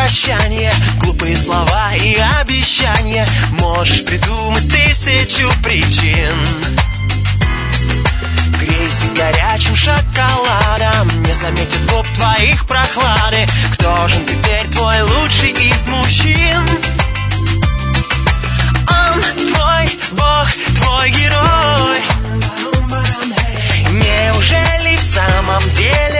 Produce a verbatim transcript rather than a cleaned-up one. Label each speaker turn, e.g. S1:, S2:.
S1: прощание, глупые слова и обещания. Можешь придумать тысячу причин. Грейся горячим шоколадом, не заметит губ твоих прохлады. Кто же теперь твой лучший из мужчин? Он твой бог, твой герой. Неужели в самом деле